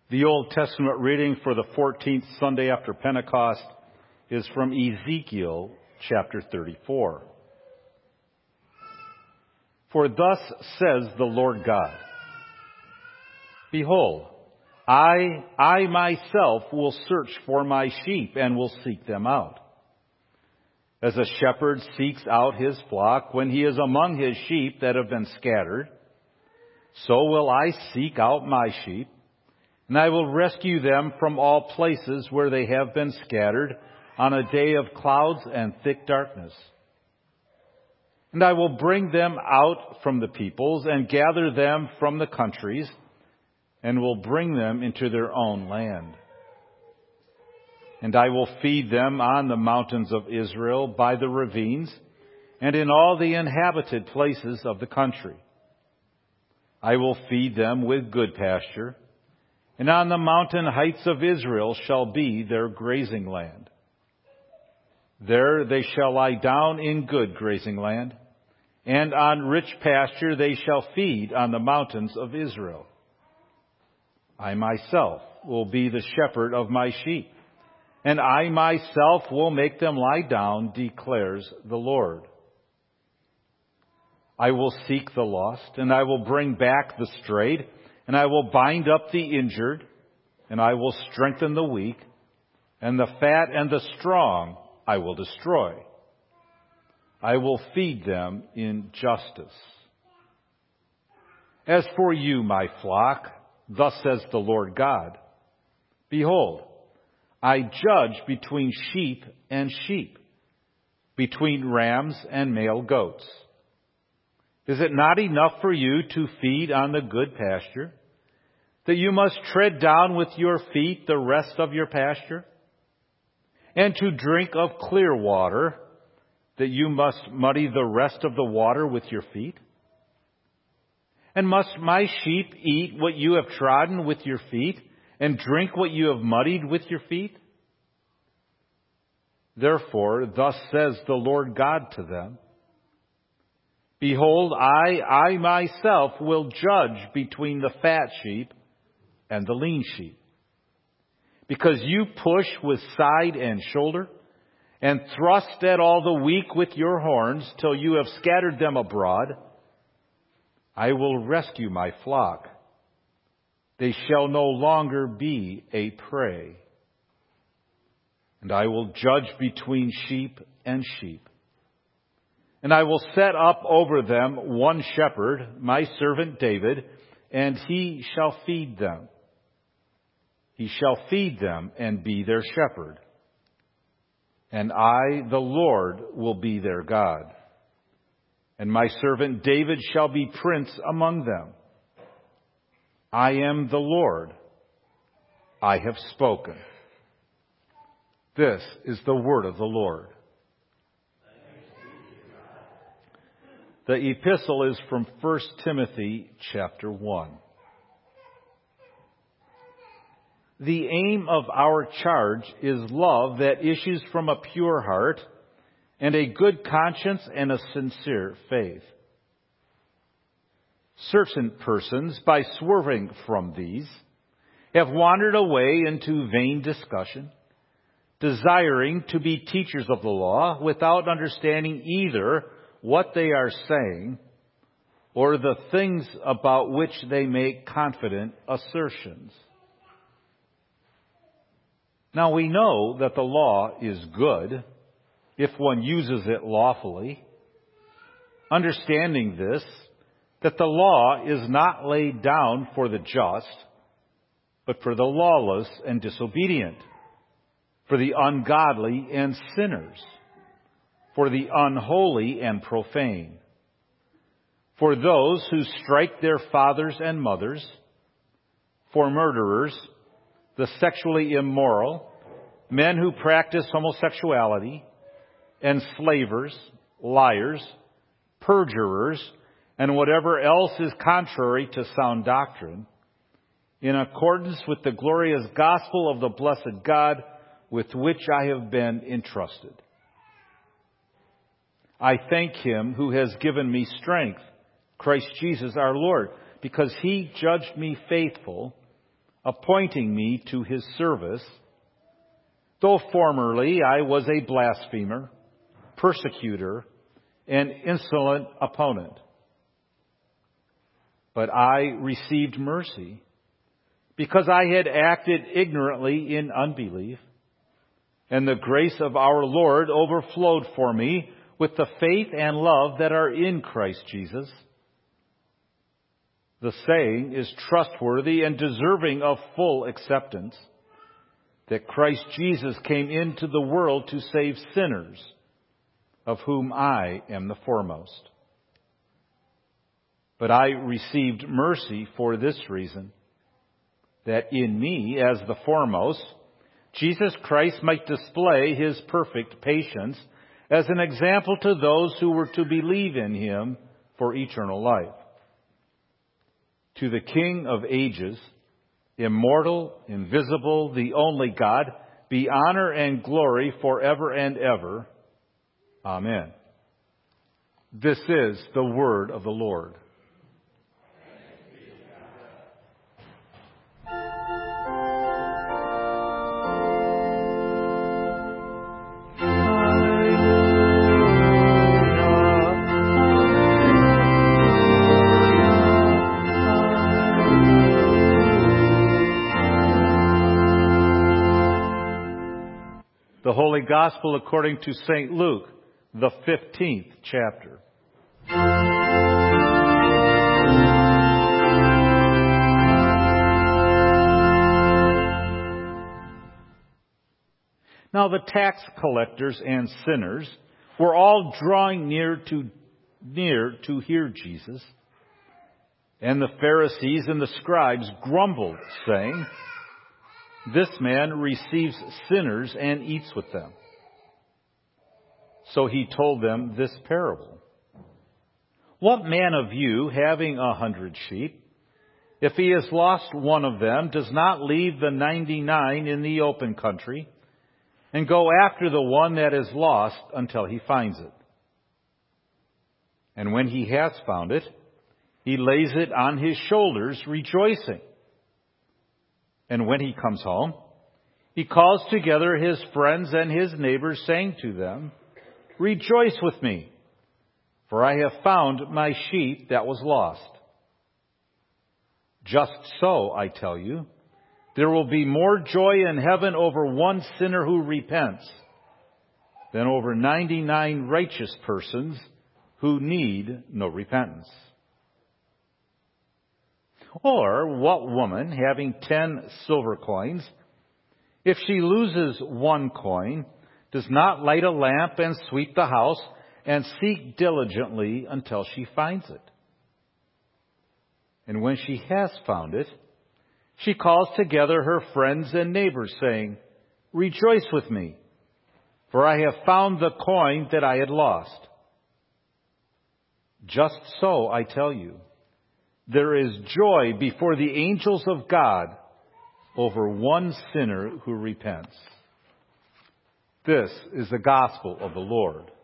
The Old Testament reading for the 14th Sunday after Pentecost is from Ezekiel chapter 34. For thus says the Lord God, Behold, I myself will search for my sheep and will seek them out. As a shepherd seeks out his flock when he is among his sheep that have been scattered, so will I seek out my sheep, and I will rescue them from all places where they have been scattered on a day of clouds and thick darkness. And I will bring them out from the peoples and gather them from the countries, and will bring them into their own land. And I will feed them on the mountains of Israel by the ravines and in all the inhabited places of the country. I will feed them with good pasture, and on the mountain heights of Israel shall be their grazing land. There they shall lie down in good grazing land, and on rich pasture they shall feed on the mountains of Israel. I myself will be the shepherd of my sheep, and I myself will make them lie down, declares the Lord. I will seek the lost, and I will bring back the strayed, and I will bind up the injured, and I will strengthen the weak, and the fat and the strong I will destroy. I will feed them in justice. As for you, my flock, thus says the Lord God, Behold, I judge between sheep and sheep, between rams and male goats. Is it not enough for you to feed on the good pasture, that you must tread down with your feet the rest of your pasture? And to drink of clear water, that you must muddy the rest of the water with your feet? And must my sheep eat what you have trodden with your feet, and drink what you have muddied with your feet? Therefore, thus says the Lord God to them, Behold, I myself will judge between the fat sheep and the lean sheep. Because you push with side and shoulder, and thrust at all the weak with your horns, till you have scattered them abroad, I will rescue my flock. They shall no longer be a prey. And I will judge between sheep and sheep. And I will set up over them one shepherd, my servant David, and he shall feed them. He shall feed them and be their shepherd. And I, the Lord, will be their God. And my servant David shall be prince among them. I am the Lord. I have spoken. This is the word of the Lord. The epistle is from 1 Timothy chapter 1. The aim of our charge is love that issues from a pure heart and a good conscience and a sincere faith. Certain persons, by swerving from these, have wandered away into vain discussion, desiring to be teachers of the law without understanding either what they are saying or the things about which they make confident assertions. Now we know that the law is good if one uses it lawfully, understanding this, that the law is not laid down for the just, but for the lawless and disobedient, for the ungodly and sinners, for the unholy and profane, for those who strike their fathers and mothers, for murderers, the sexually immoral, men who practice homosexuality, enslavers, liars, perjurers, and whatever else is contrary to sound doctrine, in accordance with the glorious gospel of the blessed God with which I have been entrusted. I thank Him who has given me strength, Christ Jesus our Lord, because He judged me faithful, appointing me to His service, though formerly I was a blasphemer, persecutor, and insolent opponent. But I received mercy because I had acted ignorantly in unbelief, and the grace of our Lord overflowed for me with the faith and love that are in Christ Jesus. The saying is trustworthy and deserving of full acceptance, that Christ Jesus came into the world to save sinners, of whom I am the foremost. But I received mercy for this reason, that in me, as the foremost, Jesus Christ might display His perfect patience as an example to those who were to believe in Him for eternal life. To the King of ages, immortal, invisible, the only God, be honor and glory forever and ever. Amen. This is the word of the Lord. The Holy Gospel according to St. Luke, the 15th chapter. Now the tax collectors and sinners were all drawing near to hear Jesus. And the Pharisees and the scribes grumbled, saying, "This man receives sinners and eats with them." So he told them this parable. What man of you, having 100 sheep, if he has lost one of them, does not leave the 99 in the open country and go after the one that is lost until he finds it? And when he has found it, he lays it on his shoulders, rejoicing. And when he comes home, he calls together his friends and his neighbors, saying to them, "Rejoice with me, for I have found my sheep that was lost." Just so, I tell you, there will be more joy in heaven over one sinner who repents than over 99 righteous persons who need no repentance. Or what woman, having 10 silver coins, if she loses one coin, does not light a lamp and sweep the house and seek diligently until she finds it? And when she has found it, she calls together her friends and neighbors, saying, "Rejoice with me, for I have found the coin that I had lost." Just so, I tell you, there is joy before the angels of God over one sinner who repents. This is the gospel of the Lord.